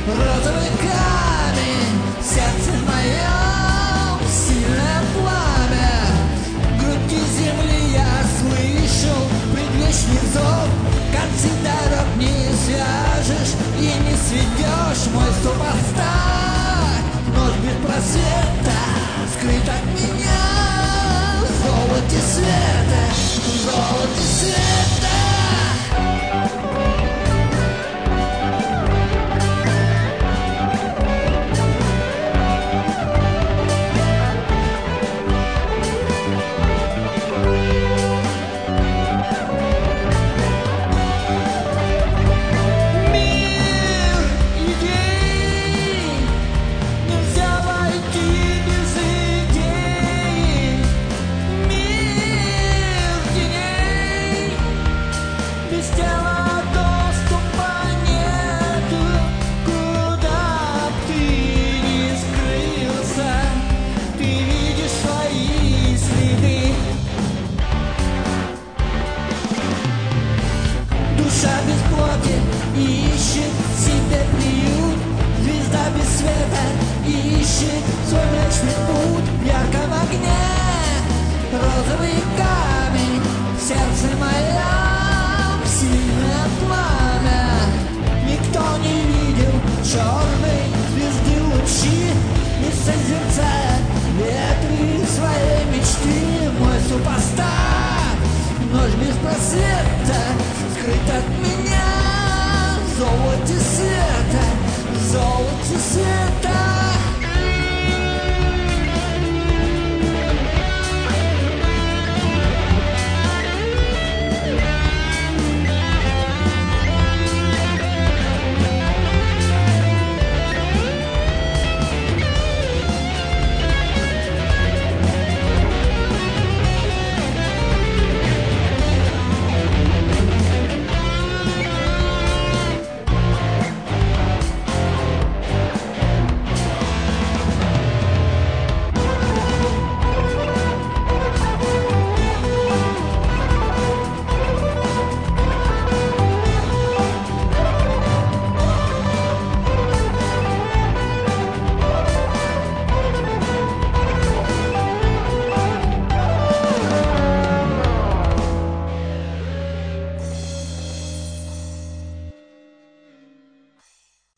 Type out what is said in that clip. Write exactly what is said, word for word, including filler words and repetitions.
Розовый камень в сердце моем, сильное пламя груди земли я слышал предвечный зов. Концы дорог не свяжешь и не сведешь, мой супостат. Ночь без просвета скрыт от меня в золоте света, в золоте света. Душа без плоти ищет себе приют, звезда без света ищет свой млечный путь. В ярком огне розовый камень в сердце моем, сильное пламя. Никто не видел черной звезды лучи, не созерцая ветви своей мечты. Мой супостат, ночь без просвета.